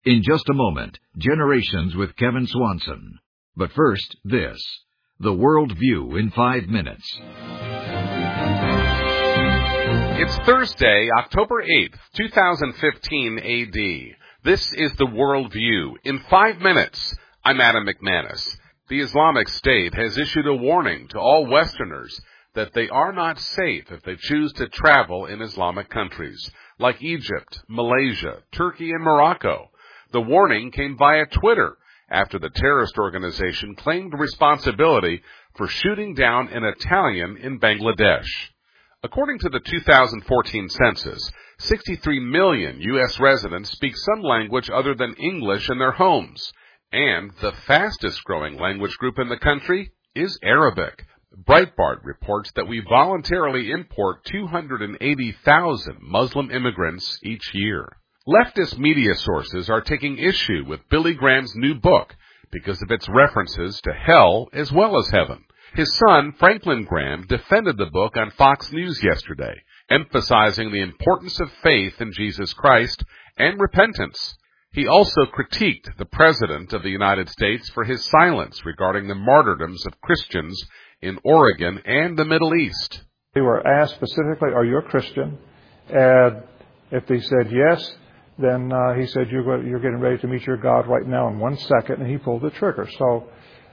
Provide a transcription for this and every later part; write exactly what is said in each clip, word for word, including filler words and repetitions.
In just a moment, Generations with Kevin Swanson. But first, this. The World View in five minutes. It's Thursday, October eighth, two thousand fifteen A D. This is The World View in five minutes. I'm Adam McManus. The Islamic State has issued a warning to all Westerners that they are not safe if they choose to travel in Islamic countries like Egypt, Malaysia, Turkey, and Morocco. The warning came via Twitter after the terrorist organization claimed responsibility for shooting down an Italian in Bangladesh. According to the two thousand fourteen census, sixty-three million U S residents speak some language other than English in their homes, and the fastest-growing language group in the country is Arabic. Breitbart reports that we voluntarily import two hundred eighty thousand Muslim immigrants each year. Leftist media sources are taking issue with Billy Graham's new book because of its references to hell as well as heaven. His son, Franklin Graham, defended the book on Fox News yesterday, emphasizing the importance of faith in Jesus Christ and repentance. He also critiqued the President of the United States for his silence regarding the martyrdoms of Christians in Oregon and the Middle East. They were asked specifically, are you a Christian? And if they said yes, then uh, he said, you're, you're getting ready to meet your God right now in one second, and he pulled the trigger. So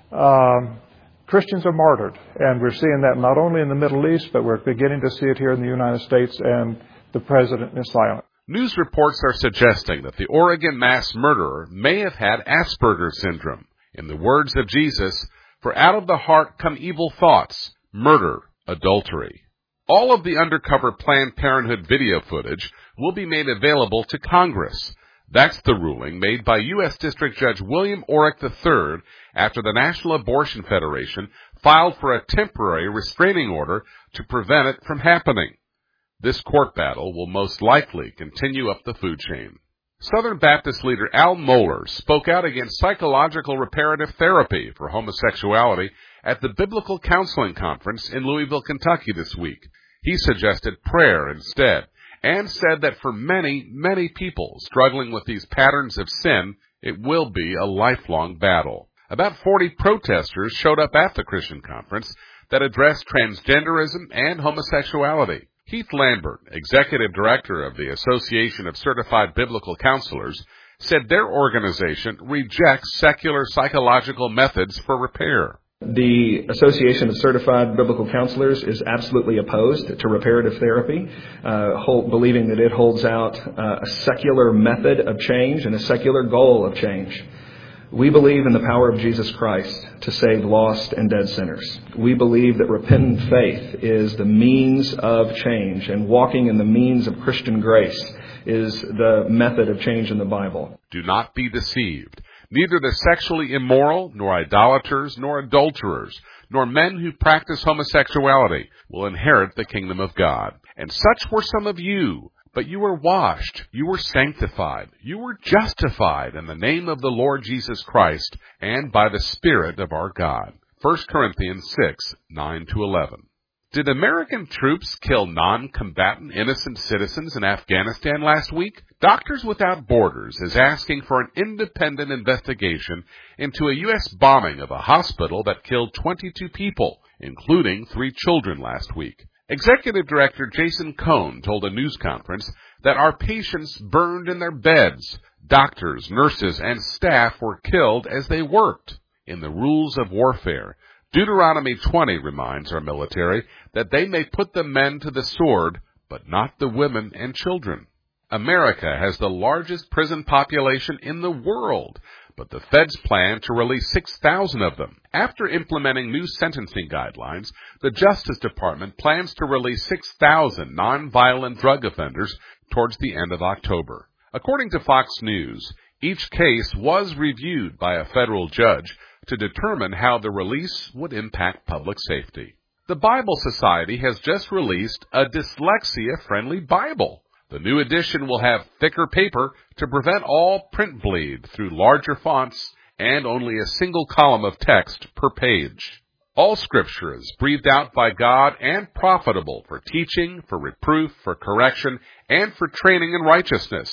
um, Christians are martyred, and we're seeing that not only in the Middle East, but we're beginning to see it here in the United States, and the President is silent. News reports are suggesting that the Oregon mass murderer may have had Asperger's syndrome. In the words of Jesus, for out of the heart come evil thoughts, murder, adultery. All of the undercover Planned Parenthood video footage will be made available to Congress. That's the ruling made by U S District Judge William Orrick the third after the National Abortion Federation filed for a temporary restraining order to prevent it from happening. This court battle will most likely continue up the food chain. Southern Baptist leader Al Mohler spoke out against psychological reparative therapy for homosexuality at the Biblical Counseling Conference in Louisville, Kentucky this week. He suggested prayer instead, and said that for many, many people struggling with these patterns of sin, it will be a lifelong battle. About forty protesters showed up at the Christian conference that addressed transgenderism and homosexuality. Heath Lambert, executive director of the Association of Certified Biblical Counselors, said their organization rejects secular psychological methods for repair. The Association of Certified Biblical Counselors is absolutely opposed to reparative therapy, uh, hold, believing that it holds out uh, a secular method of change and a secular goal of change. We believe in the power of Jesus Christ to save lost and dead sinners. We believe that repentant faith is the means of change, and walking in the means of Christian grace is the method of change in the Bible. Do not be deceived. Neither the sexually immoral, nor idolaters, nor adulterers, nor men who practice homosexuality will inherit the kingdom of God. And such were some of you. But you were washed, you were sanctified, you were justified in the name of the Lord Jesus Christ and by the Spirit of our God. First Corinthians six, nine to eleven. Did American troops kill non-combatant innocent citizens in Afghanistan last week? Doctors Without Borders is asking for an independent investigation into a U S bombing of a hospital that killed twenty-two people, including three children last week. Executive Director Jason Cohn told a news conference that our patients burned in their beds. Doctors, nurses, and staff were killed as they worked. In the rules of warfare, Deuteronomy twenty reminds our military that they may put the men to the sword, but not the women and children. America has the largest prison population in the world, but the feds plan to release six thousand of them. After implementing new sentencing guidelines, the Justice Department plans to release six thousand nonviolent drug offenders towards the end of October. According to Fox News, each case was reviewed by a federal judge to determine how the release would impact public safety. The Bible Society has just released a dyslexia-friendly Bible. The new edition will have thicker paper to prevent all print bleed through larger fonts and only a single column of text per page. All Scripture is breathed out by God and profitable for teaching, for reproof, for correction, and for training in righteousness,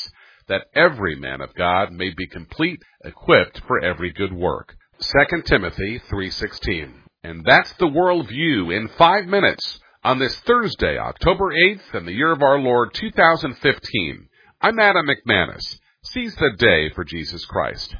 that every man of God may be complete, equipped for every good work. Second Timothy three sixteen. And that's the worldview in five minutes on this Thursday, October eighth, in the year of our Lord two thousand fifteen. I'm Adam McManus. Seize the day for Jesus Christ.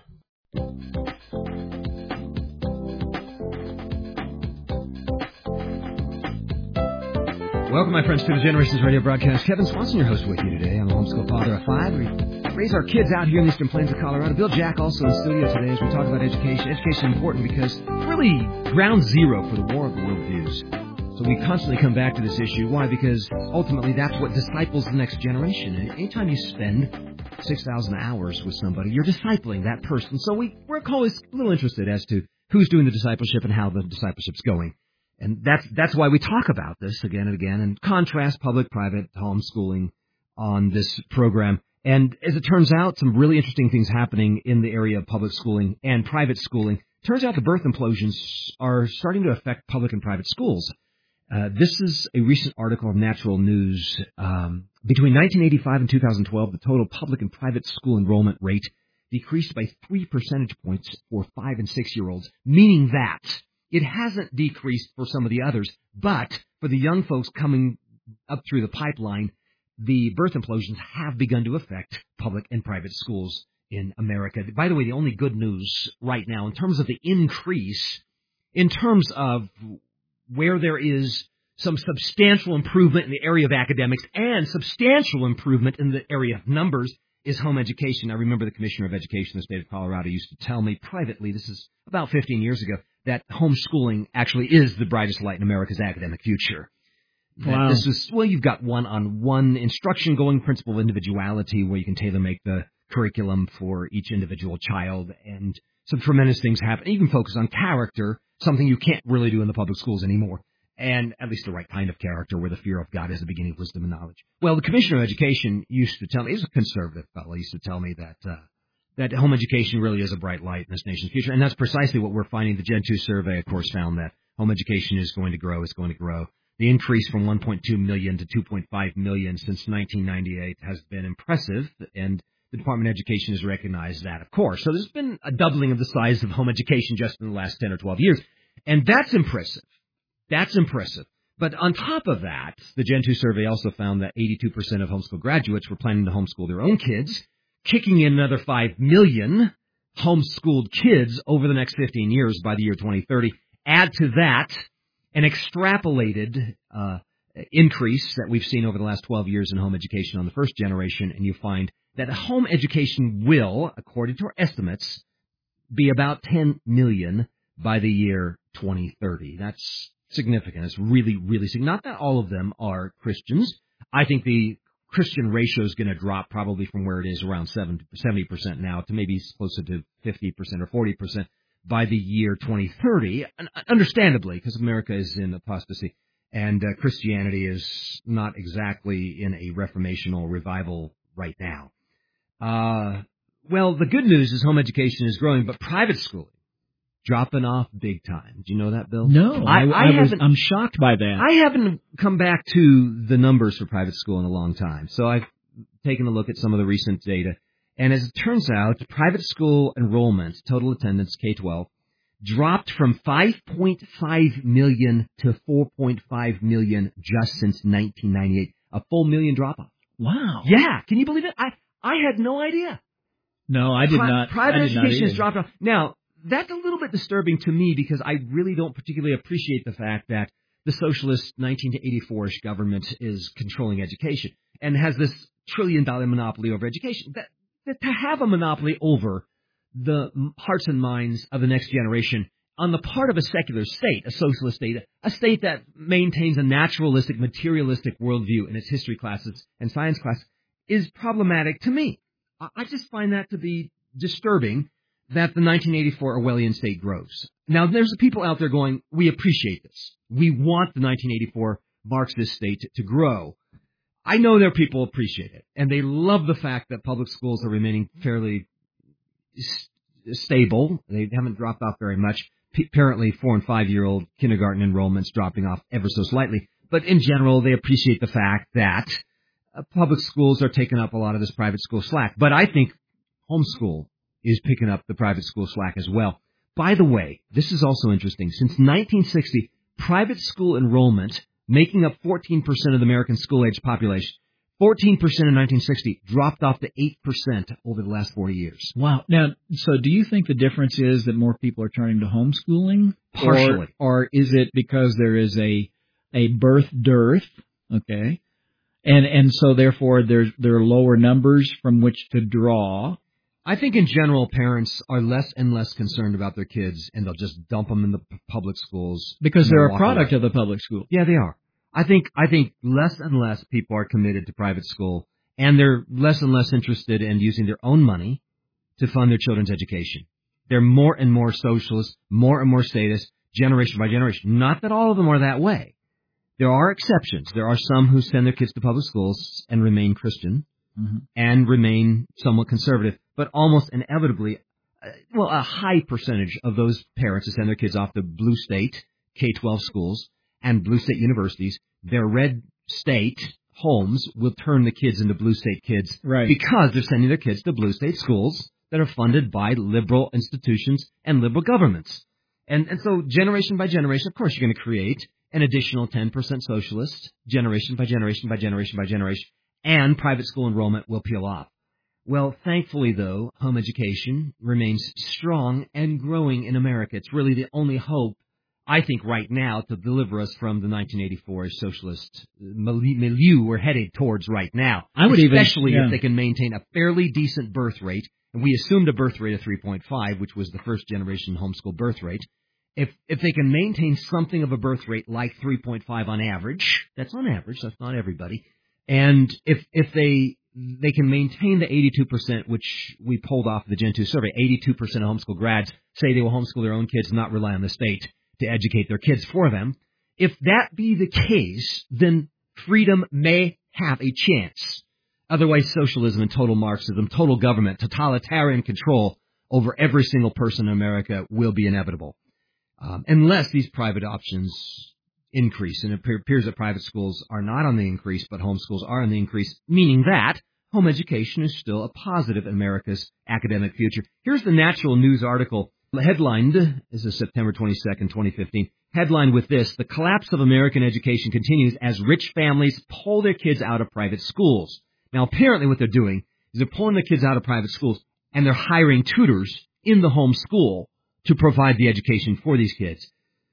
Welcome, my friends, to the Generations Radio broadcast. Kevin Swanson, your host, with you today. I'm the homeschool father of five. We raise our kids out here in the Eastern Plains of Colorado. Bill Jack also in studio today as we talk about education. Education is important because it's really ground zero for the war of worldviews. So we constantly come back to this issue. Why? Because ultimately that's what disciples the next generation. And anytime you spend six thousand hours with somebody, you're discipling that person. So we, we're always a little interested as to who's doing the discipleship and how the discipleship's going. And that's that's why we talk about this again and again and contrast public-private homeschooling on this program. And as it turns out, some really interesting things happening in the area of public schooling and private schooling. Turns out the birth implosions are starting to affect public and private schools. Uh, this is a recent article of Natural News. Um, between nineteen eighty-five and two thousand twelve, the total public and private school enrollment rate decreased by three percentage points for five and six-year-olds, meaning that it hasn't decreased for some of the others, but for the young folks coming up through the pipeline, the birth implosions have begun to affect public and private schools in America. By the way, the only good news right now in terms of the increase, in terms of where there is some substantial improvement in the area of academics and substantial improvement in the area of numbers, is home education. I remember the Commissioner of Education in the state of Colorado used to tell me privately, this is about fifteen years ago, that homeschooling actually is the brightest light in America's academic future. Wow. This is, well, you've got one-on-one instruction going, principle of individuality, where you can tailor-make the curriculum for each individual child, and some tremendous things happen. You can focus on character, something you can't really do in the public schools anymore, and at least the right kind of character, where the fear of God is the beginning of wisdom and knowledge. Well, the Commissioner of Education used to tell me, he's a conservative fellow, used to tell me that uh, that home education really is a bright light in this nation's future, and that's precisely what we're finding. The Gen two survey, of course, found that home education is going to grow, it's going to grow. The increase from one point two million to two point five million since nineteen ninety-eight has been impressive, and the Department of Education has recognized that, of course. So there's been a doubling of the size of home education just in the last ten or twelve years, and that's impressive. That's impressive. But on top of that, the Gen two survey also found that eighty-two percent of homeschool graduates were planning to homeschool their own kids, kicking in another five million homeschooled kids over the next fifteen years by the year twenty thirty. Add to that an extrapolated uh, increase that we've seen over the last twelve years in home education on the first generation, and you find that home education will, according to our estimates, be about ten million by the year twenty thirty. That's significant. It's really, really significant. Not that all of them are Christians. I think the Christian ratio is going to drop probably from where it is around seventy percent now to maybe closer to fifty percent or forty percent by the year twenty thirty, understandably, because America is in apostasy, and uh, Christianity is not exactly in a reformational revival right now. Uh, well, the good news is home education is growing, but private schooling dropping off big time. Do you know that, Bill? No, I, I, I, I was, I'm shocked by that. I haven't come back to the numbers for private school in a long time, so I've taken a look at some of the recent data. And as it turns out, private school enrollment, total attendance, K twelve, dropped from five point five million to four point five million just since nineteen ninety-eight. A full million drop-off. Wow. Yeah. Can you believe it? I, I had no idea. No, I did Pri- not. Private I did education not has dropped off. Now, that's a little bit disturbing to me because I really don't particularly appreciate the fact that the socialist nineteen eighty-four-ish government is controlling education and has this trillion-dollar monopoly over education. That, that to have a monopoly over the hearts and minds of the next generation on the part of a secular state, a socialist state, a state that maintains a naturalistic, materialistic worldview in its history classes and science classes, is problematic to me. I just find that to be disturbing that the nineteen eighty-four Orwellian state grows. Now, there's people out there going, we appreciate this. We want the nineteen eighty-four Marxist state to grow. I know there are people who appreciate it, and they love the fact that public schools are remaining fairly st- stable. They haven't dropped off very much. P- apparently, four- and five-year-old kindergarten enrollment's dropping off ever so slightly. But in general, they appreciate the fact that uh, public schools are taking up a lot of this private school slack. But I think homeschool is picking up the private school slack as well. By the way, this is also interesting. Since nineteen sixty, private school enrollment, making up fourteen percent of the American school-age population, fourteen percent in nineteen sixty, dropped off to eight percent over the last forty years. Wow. Now, so do you think the difference is that more people are turning to homeschooling? Partially. Or, or is it because there is a a birth dearth, okay, and and so therefore there's there are lower numbers from which to draw? I think in general, parents are less and less concerned about their kids, and they'll just dump them in the p- public schools. Because and they're they'll a product walk away. of the public school. Yeah, they are. I think I think less and less people are committed to private school, and they're less and less interested in using their own money to fund their children's education. They're more and more socialist, more and more statist, generation by generation. Not that all of them are that way. There are exceptions. There are some who send their kids to public schools and remain Christian mm-hmm. and remain somewhat conservative, but almost inevitably, uh, well, a high percentage of those parents who send their kids off to blue state K twelve schools and blue state universities, their red state homes will turn the kids into blue state kids right. because they're sending their kids to blue state schools that are funded by liberal institutions and liberal governments. And and so generation by generation, of course, you're going to create an additional ten percent socialist, generation by generation by generation by generation, and private school enrollment will peel off. Well, thankfully, though, home education remains strong and growing in America. It's really the only hope, I think, right now to deliver us from the nineteen eighty-four socialist milieu we're headed towards right now. I would Especially even, yeah. if they can maintain a fairly decent birth rate. And we assumed a birth rate of three point five, which was the first generation homeschool birth rate. If if they can maintain something of a birth rate like three point five on average, that's on average, that's not everybody. And if if they they can maintain the eighty-two percent, which we pulled off the Gen two survey, eighty-two percent of homeschool grads say they will homeschool their own kids and not rely on the state to educate their kids for them. If that be the case, then freedom may have a chance. Otherwise, socialism and total Marxism, total government, totalitarian control over every single person in America will be inevitable. Um, unless these private options increase. And it appears that private schools are not on the increase, but homeschools are on the increase, meaning that home education is still a positive in America's academic future. Here's the Natural News article, headlined, this is September twenty-second, twenty fifteen, headlined with this: the collapse of American education continues as rich families pull their kids out of private schools. Now, apparently what they're doing is they're pulling the kids out of private schools, and they're hiring tutors in the home school to provide the education for these kids.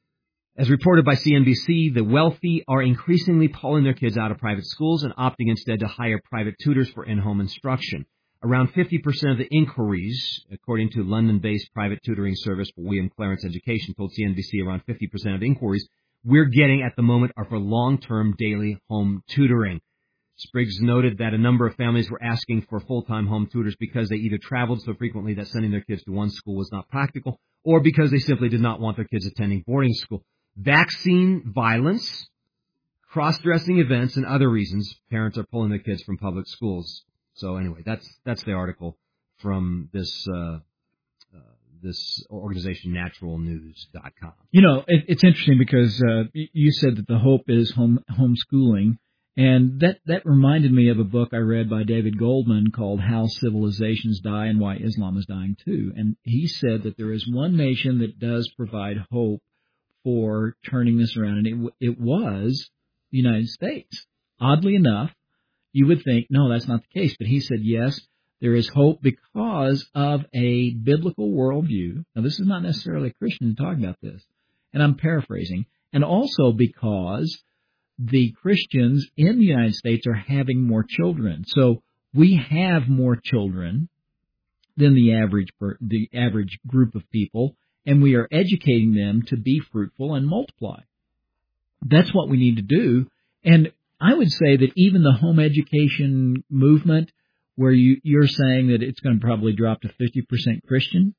As reported by C N B C, the wealthy are increasingly pulling their kids out of private schools and opting instead to hire private tutors for in-home instruction. Around fifty percent of the inquiries, according to London-based private tutoring service for William Clarence Education, told C N B C around fifty percent of the inquiries we're getting at the moment are for long-term daily home tutoring. Spriggs noted that a number of families were asking for full-time home tutors because they either traveled so frequently that sending their kids to one school was not practical, or because they simply did not want their kids attending boarding school. Vaccine violence, cross-dressing events, and other reasons parents are pulling their kids from public schools. So anyway, that's that's the article from this uh, uh, this organization, natural news dot com. You know, it, it's interesting because uh, you said that the hope is home homeschooling. And that, that reminded me of a book I read by David Goldman called How Civilizations Die and Why Islam is Dying Too. And he said that there is one nation that does provide hope for turning this around, and it, it was the United States. Oddly enough, you would think, no, that's not the case. But he said, yes, there is hope because of a biblical worldview. Now, this is not necessarily a Christian talking about this, and I'm paraphrasing. And also because the Christians in the United States are having more children. So we have more children than the average per, the average group of people, and we are educating them to be fruitful and multiply. That's what we need to do. And I would say that even the home education movement, where you, you're saying that it's going to probably drop to fifty percent Christian,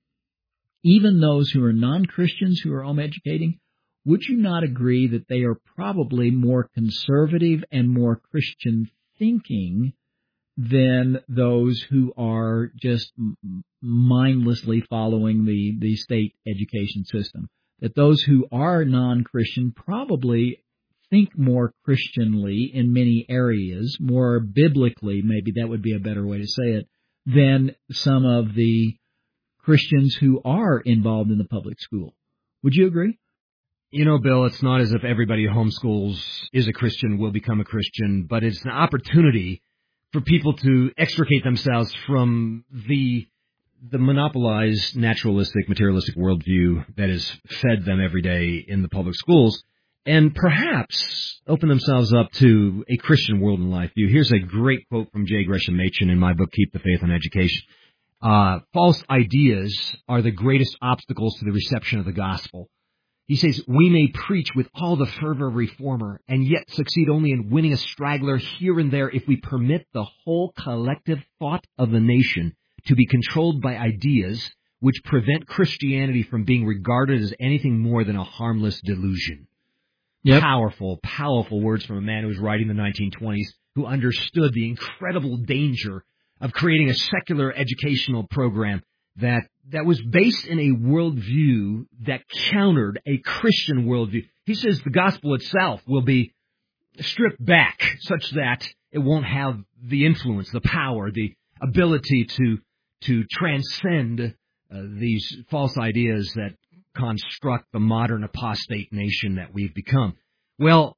even those who are non-Christians who are home educating, would you not agree that they are probably more conservative and more Christian thinking than those who are just mindlessly following the, the state education system? That those who are non-Christian probably think more Christianly in many areas, more biblically, maybe that would be a better way to say it, than some of the Christians who are involved in the public school. Would you agree? You know, Bill, it's not as if everybody who homeschools is a Christian, will become a Christian, but it's an opportunity for people to extricate themselves from the the monopolized, naturalistic, materialistic worldview that is fed them every day in the public schools, and perhaps open themselves up to a Christian world and life view. Here's a great quote from J. Gresham Machen in my book, Keep the Faith on Education. Uh, false ideas are the greatest obstacles to the reception of the gospel. He says, we may preach with all the fervor of a reformer and yet succeed only in winning a straggler here and there if we permit the whole collective thought of the nation to be controlled by ideas which prevent Christianity from being regarded as anything more than a harmless delusion. Yep. Powerful, powerful words from a man who was writing in the nineteen twenties, who understood the incredible danger of creating a secular educational program that that was based in a worldview that countered a Christian worldview. He says the gospel itself will be stripped back such that it won't have the influence, the power, the ability to to transcend uh, these false ideas that construct the modern apostate nation that we've become. Well,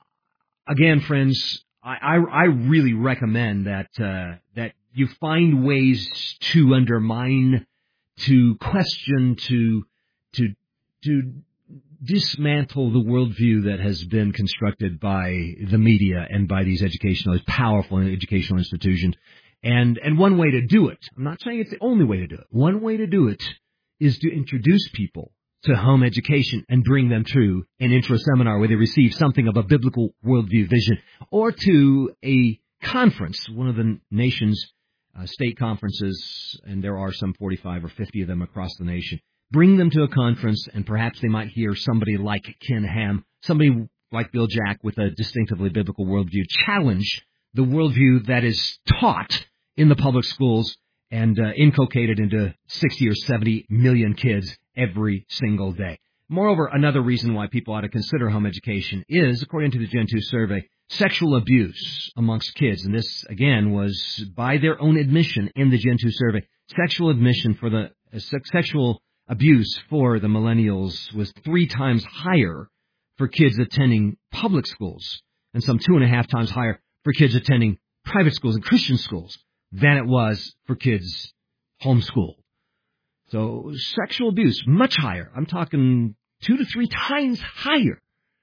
again, friends, I, I, I really recommend that uh, that you find ways to undermine, to question, to to to dismantle the worldview that has been constructed by the media and by these educational, powerful educational institutions. And and one way to do it, I'm not saying it's the only way to do it, one way to do it is to introduce people to home education and bring them to an intro seminar where they receive something of a biblical worldview vision, or to a conference, one of the nation's uh, state conferences, and there are some forty-five or fifty of them across the nation. Bring them to a conference, and perhaps they might hear somebody like Ken Ham, somebody like Bill Jack with a distinctively biblical worldview, challenge the worldview that is taught in the public schools and uh, inculcated into sixty or seventy million kids every single day. Moreover, another reason why people ought to consider home education is, according to the Gen two survey, sexual abuse amongst kids. And this, again, was by their own admission in the Gen two survey. Sexual admission for the uh, sexual abuse for the millennials was three times higher for kids attending public schools and some two and a half times higher for kids attending private schools and Christian schools than it was for kids homeschooled. So sexual abuse, much higher. I'm talking two to three times higher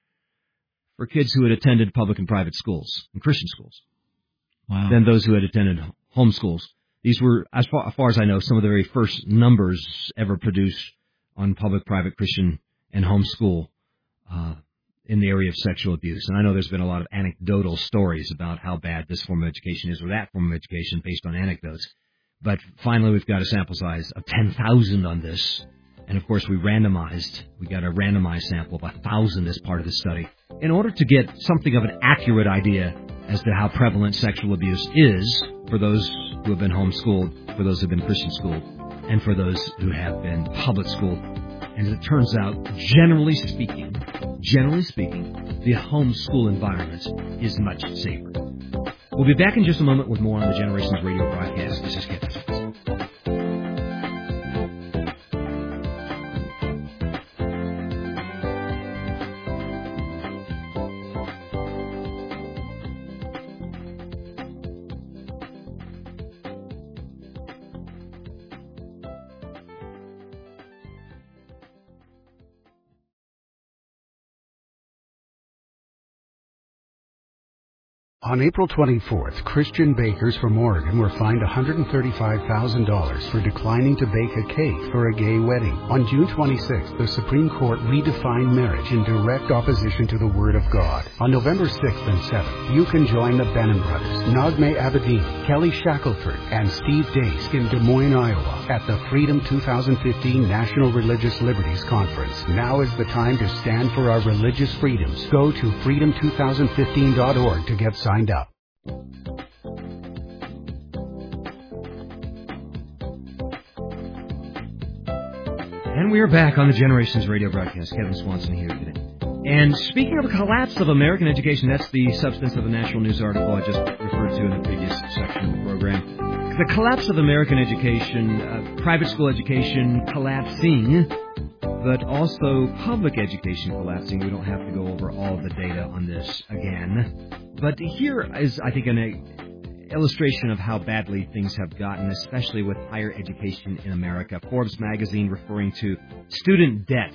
for kids who had attended public and private schools and Christian schools wow. than those who had attended homeschools. These were, as far, as far as I know, some of the very first numbers ever produced on public, private, Christian, and homeschool uh, in the area of sexual abuse. And I know there's been a lot of anecdotal stories about how bad this form of education is or that form of education based on anecdotes. But finally, we've got a sample size of ten thousand on this. And, of course, we randomized. We got a randomized sample of one thousand as part of the study in order to get something of an accurate idea as to how prevalent sexual abuse is for those who have been homeschooled, for those who have been Christian schooled, and for those who have been public schooled. And it turns out, generally speaking, generally speaking, the homeschool environment is much safer. We'll be back in just a moment with more on the Generations Radio broadcast. This is Kevin. On April twenty-fourth, Christian bakers from Oregon were fined one hundred thirty-five thousand dollars for declining to bake a cake for a gay wedding. On June twenty-sixth, the Supreme Court redefined marriage in direct opposition to the Word of God. On November sixth and seventh, you can join the Benham brothers, Nagme Abedin, Kelly Shackelford, and Steve Dace in Des Moines, Iowa, at the Freedom twenty fifteen National Religious Liberties Conference. Now is the time to stand for our religious freedoms. Go to freedom twenty fifteen dot org to get signed up. And we are back on the Generations Radio broadcast. Kevin Swanson here today. And speaking of the collapse of American education, that's the substance of the National News article I just referred to in the previous section of the program. The collapse of American education, uh, private school education collapsing, but also public education collapsing. We don't have to go over all of the data on this again. But here is, I think, an illustration of how badly things have gotten, especially with higher education in America. Forbes magazine referring to student debt,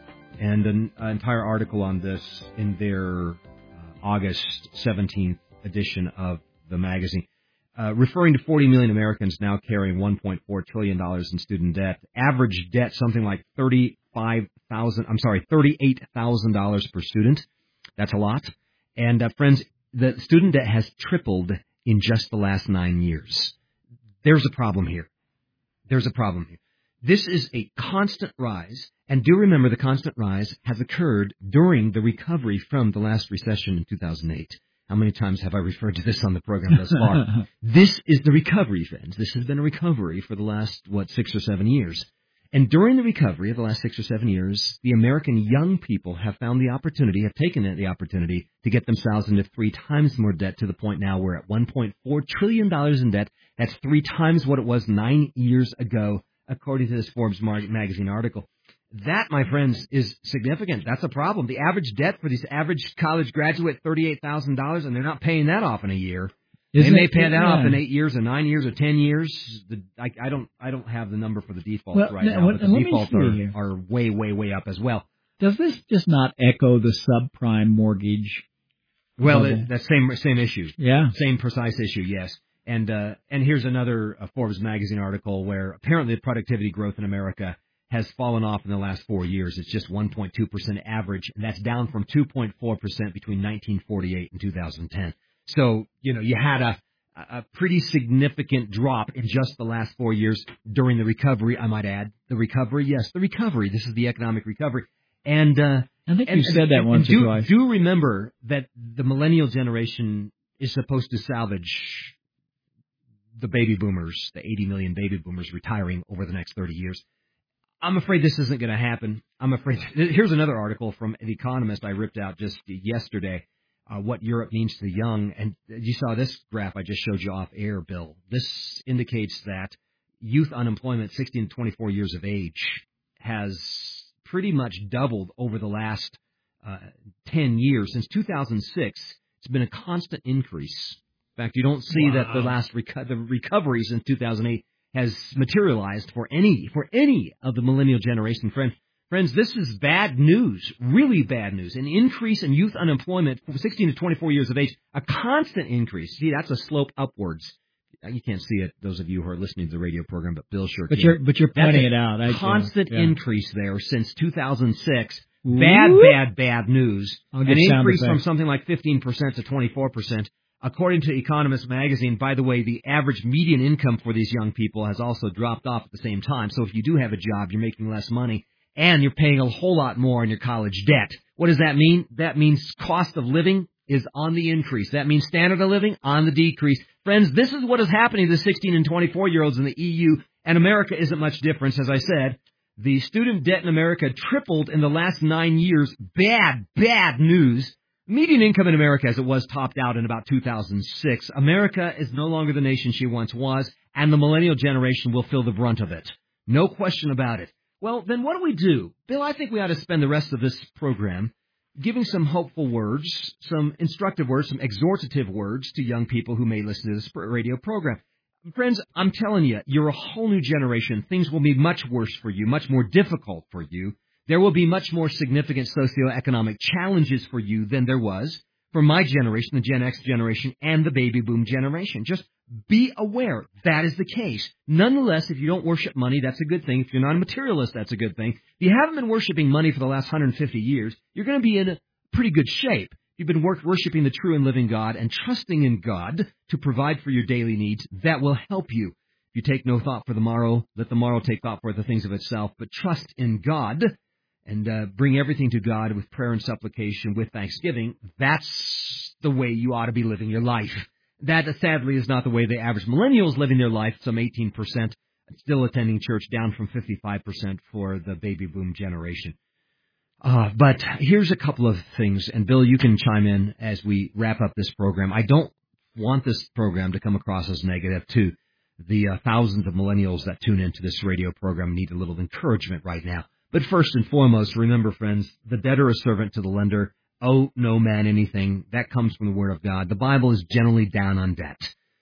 and an uh, entire article on this in their uh, August seventeenth edition of the magazine, uh, referring to forty million Americans now carrying one point four trillion dollars in student debt. Average debt, something like thirty-five thousand, I'm sorry, thirty-eight thousand dollars per student. That's a lot. And uh, friends, the student debt has tripled in just the last nine years. There's a problem here. There's a problem here. This is a constant rise, and do remember the constant rise has occurred during the recovery from the last recession in two thousand eight. How many times have I referred to this on the program thus far? This is the recovery, friends. This has been a recovery for the last, what, six or seven years. And during the recovery of the last six or seven years, the American young people have found the opportunity, have taken the opportunity to get themselves into three times more debt, to the point now we're at one point four trillion dollars in debt. That's three times what it was nine years ago, according to this Forbes magazine article. That, my friends, is significant. That's a problem. The average debt for this average college graduate, thirty-eight thousand dollars, and they're not paying that off in a year. Isn't they may pay that yeah. off in eight years or nine years or ten years. The, I, I don't I don't have the number for the defaults well, right now, now, what, but the defaults are, are way, way, way up as well. Does this just not echo the subprime mortgage? Well, the, the same same issue. Yeah. Same precise issue, yes. And uh, and here's another uh, Forbes magazine article where apparently the productivity growth in America has fallen off in the last four years. It's just one point two percent average, and that's down from two point four percent between nineteen forty-eight and two thousand ten. So, you know, you had a, a pretty significant drop in just the last four years during the recovery, I might add. The recovery, yes, the recovery. This is the economic recovery. And uh, I think and, you said and, that once do, or twice. Do remember that the millennial generation is supposed to salvage the baby boomers, the eighty million baby boomers retiring over the next thirty years. I'm afraid this isn't going to happen. I'm afraid. Here's another article from The Economist I ripped out just yesterday. Uh, what Europe means to the young. And you saw this graph I just showed you off air, Bill. This indicates that youth unemployment, sixteen to twenty-four years of age, has pretty much doubled over the last uh, ten years. Since two thousand six, it's been a constant increase. In fact, you don't see wow. that the last reco- the recovery since two thousand eight has materialized for any for any of the millennial generation. Friend, friends, this is bad news, really bad news. An increase in youth unemployment from sixteen to twenty-four years of age, a constant increase. See, that's a slope upwards. You can't see it, those of you who are listening to the radio program, but Bill sure but can. You're, but you're pointing it out. I constant yeah. increase there since two thousand six. Ooh. Bad, bad, bad news. An increase from something like fifteen percent to twenty-four percent. According to Economist magazine, by the way, the average median income for these young people has also dropped off at the same time. So if you do have a job, you're making less money, and you're paying a whole lot more on your college debt. What does that mean? That means cost of living is on the increase. That means standard of living on the decrease. Friends, this is what is happening to the sixteen and twenty-four-year-olds in the E U, and America isn't much different. As I said, the student debt in America tripled in the last nine years. Bad, bad news. Median income in America, as it was, topped out in about two thousand six. America is no longer the nation she once was, and the millennial generation will feel the brunt of it. No question about it. Well, then what do we do? Bill, I think we ought to spend the rest of this program giving some hopeful words, some instructive words, some exhortative words to young people who may listen to this radio program. Friends, I'm telling you, you're a whole new generation. Things will be much worse for you, much more difficult for you. There will be much more significant socioeconomic challenges for you than there was for my generation, the Gen X generation, and the baby boom generation. Just be aware that is the case. Nonetheless, if you don't worship money, that's a good thing. If you're not a materialist, that's a good thing. If you haven't been worshiping money for the last one hundred fifty years, you're going to be in a pretty good shape. You've been work- worshiping the true and living God and trusting in God to provide for your daily needs. That will help you. If you take no thought for the morrow, let the morrow take thought for the things of itself, but trust in God. And uh, bring everything to God with prayer and supplication, with thanksgiving. That's the way you ought to be living your life. That, sadly, is not the way the average millennial is living their life, some eighteen percent still attending church, down from fifty-five percent for the baby boom generation. Uh, but here's a couple of things, and Bill, you can chime in as we wrap up this program. I don't want this program to come across as negative, too. The uh, thousands of millennials that tune into this radio program need a little encouragement right now. But first and foremost, remember, friends, the debtor is servant to the lender. Owe no man anything. That comes from the Word of God. The Bible is generally down on debt.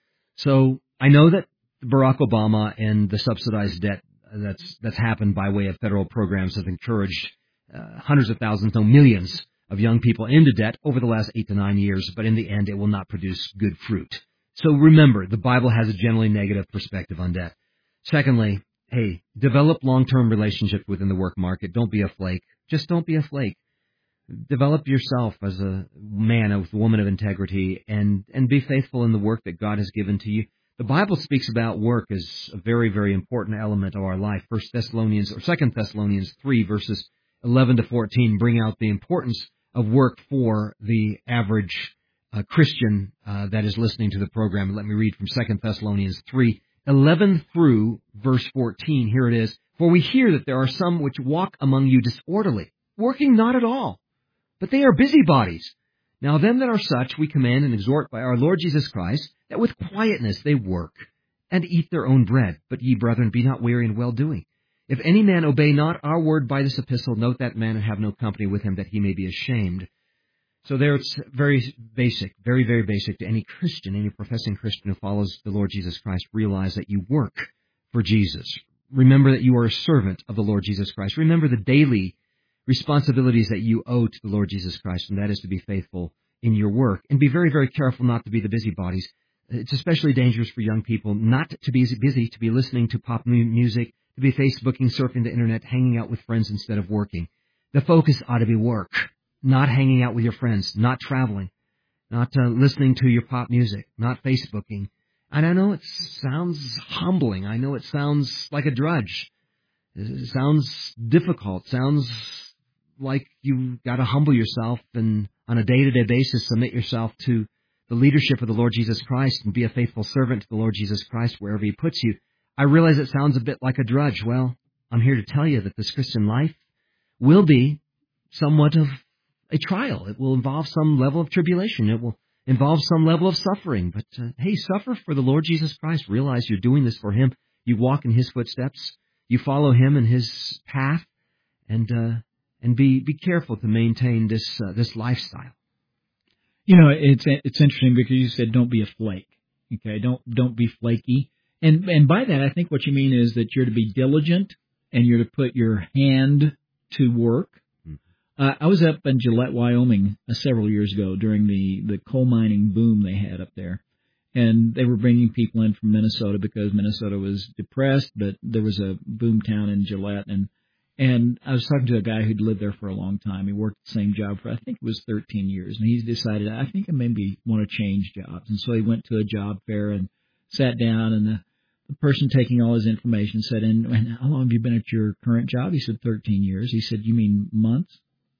So I know that Barack Obama and the subsidized debt that's that's happened by way of federal programs has encouraged uh, hundreds of thousands, no millions of young people into debt over the last eight to nine years, but in the end it will not produce good fruit. So remember, the Bible has a generally negative perspective on debt. Secondly, hey, develop long-term relationships within the work market. Don't be a flake. Just don't be a flake. Develop yourself as a man, a woman of integrity, and, and be faithful in the work that God has given to you. The Bible speaks about work as a very, very important element of our life. First Thessalonians or Second Thessalonians three, verses eleven to fourteen, bring out the importance of work for the average uh, Christian uh, that is listening to the program. Let me read from Second Thessalonians three, eleven through verse fourteen. Here it is. For we hear that there are some which walk among you disorderly, working not at all, but they are busybodies. Now them that are such we command and exhort by our Lord Jesus Christ, that with quietness they work, and eat their own bread. But ye, brethren, be not weary in well-doing. If any man obey not our word by this epistle, note that man and have no company with him, that he may be ashamed. So there it's very basic, very, very basic to any Christian, any professing Christian who follows the Lord Jesus Christ. Realize that you work for Jesus. Remember that you are a servant of the Lord Jesus Christ. Remember the daily responsibilities that you owe to the Lord Jesus Christ, and that is to be faithful in your work. And be very, very careful not to be the busybodies. It's especially dangerous for young people not to be busy, to be listening to pop music, to be Facebooking, surfing the internet, hanging out with friends instead of working. The focus ought to be work, not hanging out with your friends, not traveling, not uh, listening to your pop music, not Facebooking. And I know it sounds humbling. I know it sounds like a drudge. It sounds difficult. Sounds like you got to humble yourself and on a day-to-day basis submit yourself to the leadership of the Lord Jesus Christ and be a faithful servant to the Lord Jesus Christ wherever He puts you. I realize it sounds a bit like a drudge. Well, I'm here to tell you that this Christian life will be somewhat of a trial. It will involve some level of tribulation. It will involve some level of suffering. But, uh, hey, suffer for the Lord Jesus Christ. Realize you're doing this for Him. You walk in His footsteps. You follow Him in His path. And uh, and be, be careful to maintain this uh, this lifestyle. You know, it's it's interesting because you said don't be a flake. Okay, don't don't be flaky. And and by that, I think what you mean is that you're to be diligent and you're to put your hand to work. Uh, I was up in Gillette, Wyoming, uh, several years ago during the, the coal mining boom they had up there. And they were bringing people in from Minnesota because Minnesota was depressed, but there was a boom town in Gillette. And, and I was talking to a guy who'd lived there for a long time. He worked the same job for, I think it was thirteen years. And he's decided, I think I maybe want to change jobs. And so he went to a job fair and sat down, and the, the person taking all his information said, and, and how long have you been at your current job? He said, thirteen years. He said, you mean months?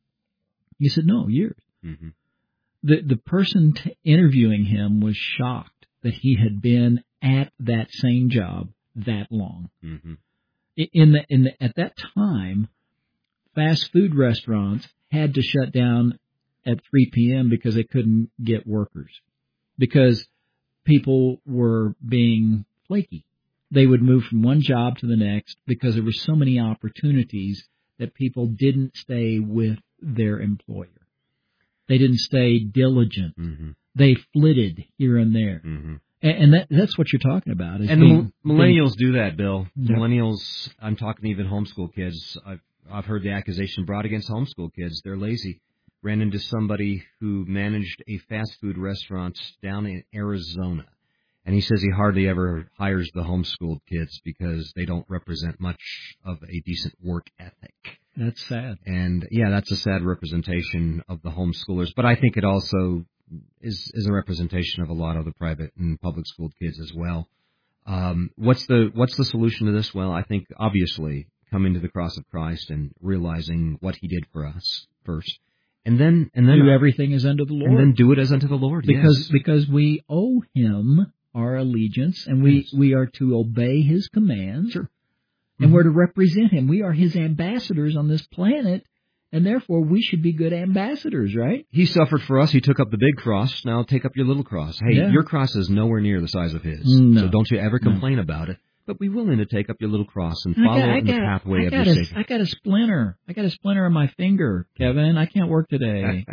He said, no, years. Mm-hmm. The the person t- interviewing him was shocked that he had been at that same job that long. Mm-hmm. In the in the at that time, fast food restaurants had to shut down at three p.m. because they couldn't get workers, because people were being flaky. They would move from one job to the next because there were so many opportunities that people didn't stay with their employer. They didn't stay diligent. Mm-hmm. They flitted here and there. Mm-hmm. And, and that, that's what you're talking about. And being, the millennials being, do that, Bill. Yeah. Millennials, I'm talking even homeschool kids. I've, I've heard the accusation brought against homeschool kids. They're lazy. Ran into somebody who managed a fast food restaurant down in Arizona. And he says he hardly ever hires the homeschooled kids because they don't represent much of a decent work ethic. That's sad. And, yeah, that's a sad representation of the homeschoolers. But I think it also is, is a representation of a lot of the private and public schooled kids as well. Um, what's the what's the solution to this? Well, I think, obviously, coming to the cross of Christ and realizing what He did for us first. And then, and then do everything as unto the Lord. And then do it as unto the Lord, because, yes. Because we owe Him our allegiance, and we, yes. we are to obey His commands. Sure. And mm-hmm. we're to represent Him. We are His ambassadors on this planet, and therefore we should be good ambassadors, right? He suffered for us. He took up the big cross. Now take up your little cross. Hey, Yeah. your cross is nowhere near the size of his. No. So don't you ever No. complain about it. But be willing to take up your little cross and I follow got, I in the got, pathway I of got your a, Savior. I got a splinter. I got a splinter on my finger, Kevin. I can't work today.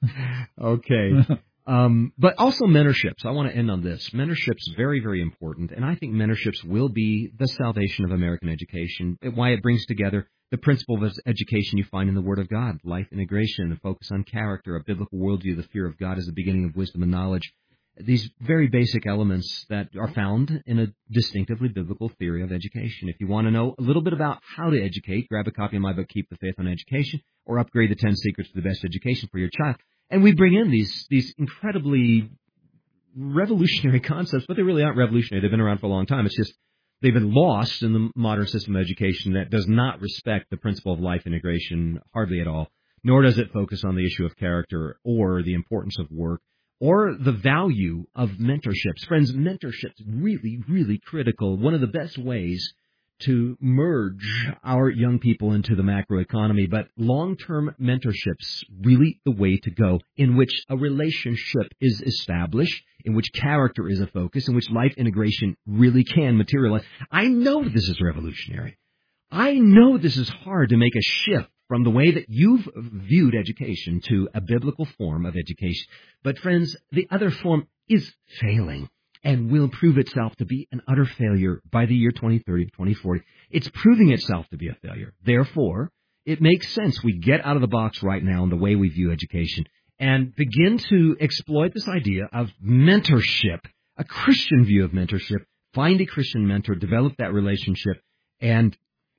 Okay. Um, but also mentorships. I want to end on this. Mentorships very, very important, and I think mentorships will be the salvation of American education. Why it brings together the principle of education you find in the Word of God, life integration, a focus on character, a biblical worldview, the fear of God is the beginning of wisdom and knowledge. These very basic elements that are found in a distinctively biblical theory of education. If you want to know a little bit about how to educate, grab a copy of my book, Keep the Faith on Education, or upgrade the ten Secrets to the Best Education for your child. And we bring in these these incredibly revolutionary concepts, but they really aren't revolutionary. They've been around for a long time. It's just they've been lost in the modern system of education that does not respect the principle of life integration hardly at all, nor does it focus on the issue of character or the importance of work or the value of mentorships. Friends, mentorship's really, really critical. One of the best ways to merge our young people into the macroeconomy, but long-term mentorship's really the way to go, in which a relationship is established, in which character is a focus, in which life integration really can materialize. I know this is revolutionary. I know this is hard to make a shift from the way that you've viewed education to a biblical form of education. But friends, the other form is failing and will prove itself to be an utter failure by the year twenty thirty, twenty forty. It's proving itself to be a failure. Therefore, it makes sense we get out of the box right now in the way we view education and begin to exploit this idea of mentorship, a Christian view of mentorship. Find a Christian mentor, develop that relationship, and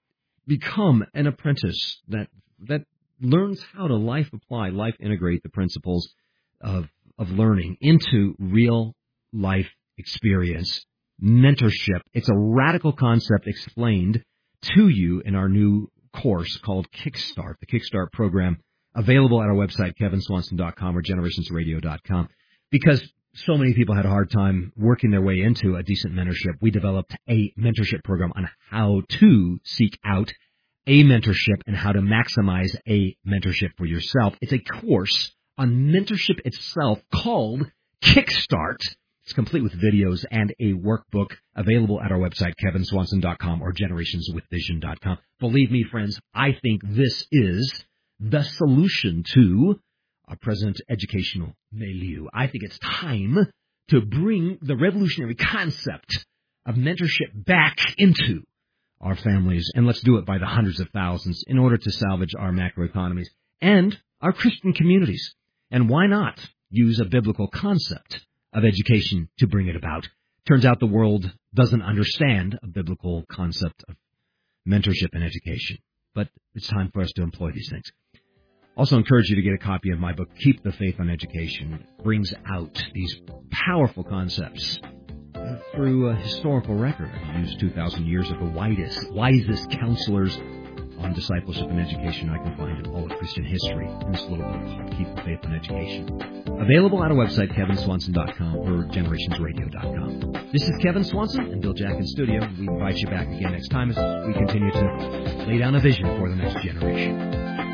become an apprentice that that learns how to life apply, life integrate the principles of of learning into real life experience. Mentorship. It's a radical concept explained to you in our new course called Kickstart, the Kickstart program, available at our website, kevin swanson dot com or generations radio dot com. Because so many people had a hard time working their way into a decent mentorship, we developed a mentorship program on how to seek out a mentorship and how to maximize a mentorship for yourself. It's a course on mentorship itself called Kickstart. It's complete with videos and a workbook available at our website, kevin swanson dot com or generations with vision dot com. Believe me, friends, I think this is the solution to our present educational milieu. I think it's time to bring the revolutionary concept of mentorship back into our families, and let's do it by the hundreds of thousands in order to salvage our macroeconomies and our Christian communities. And why not use a biblical concept of education to bring it about? Turns out the world doesn't understand a biblical concept of mentorship and education, but it's time for us to employ these things. Also encourage you to get a copy of my book, Keep the Faith on Education. It brings out these powerful concepts through a historical record. I used two thousand years of the widest, wisest counselors on discipleship and education I can find in all of Christian history in this little book called Keep the Faith on Education. Available at our website, kevin swanson dot com or generations radio dot com. This is Kevin Swanson and Bill Jack in studio. We invite you back again next time as we continue to lay down a vision for the next generation.